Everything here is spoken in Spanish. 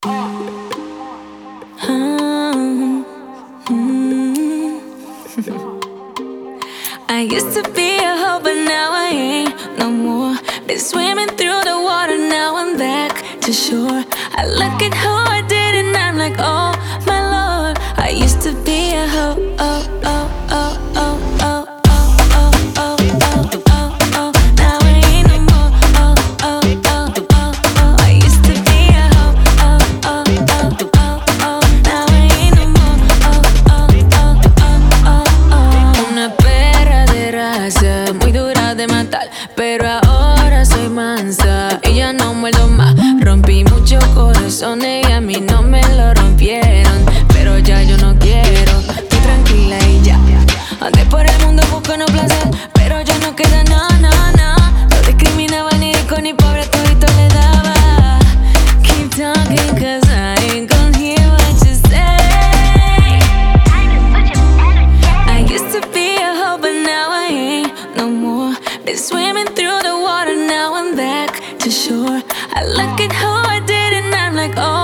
I used to be a hoe, but now I ain't no more. Been swimming through the water, now I'm back to shore. I look at who I did and I'm like, oh my lord. I used to be a hoe, oh, oh, oh, oh, oh, oh, oh, oh, oh, oh, oh. Now I ain't no more, oh, oh, oh, oh, oh. I used to be a hoe, oh, oh, oh, oh, oh. Now I ain't no more, oh, oh, oh, oh, oh, oh. Una perra de raza, muy dura de matar, pero ahora soy mansa y ya no muerdo más. Rompí muchos corazones y a mí no me lo rompieron, pero ya yo no quiero. Estoy tranquila y ya. Andé por el mundo buscando placer, pero ya no queda nada, nada, nada. No discriminaba ni rico ni pobre, todito le daba. Keep talking cause I ain't gon' hear what you say. I used to be a hoe, but now I ain't no more. Been swimming through the water, now I'm back to shore. I look at who I did and I'm like, oh